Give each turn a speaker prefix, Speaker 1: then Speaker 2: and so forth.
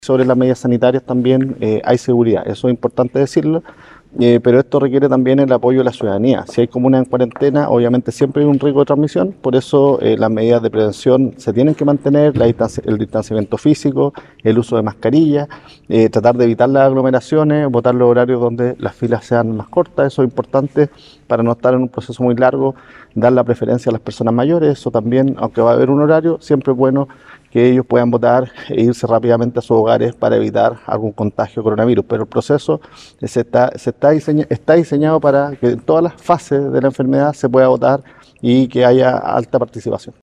Speaker 1: Sobre las medidas sanitarias también hay seguridad, eso es importante decirlo, pero esto requiere también el apoyo de la ciudadanía. Si hay comunas en cuarentena, obviamente siempre hay un riesgo de transmisión, por eso las medidas de prevención se tienen que mantener, el distanciamiento físico, el uso de mascarilla, tratar de evitar las aglomeraciones, votar los horarios donde las filas sean más cortas, eso es importante para no estar en un proceso muy largo, dar la preferencia a las personas mayores, eso también, aunque va a haber un horario, siempre es bueno que ellos puedan votar e irse rápidamente a sus hogares para evitar algún contagio de coronavirus. Pero el proceso está diseñado para que en todas las fases de la enfermedad se pueda votar y que haya alta participación.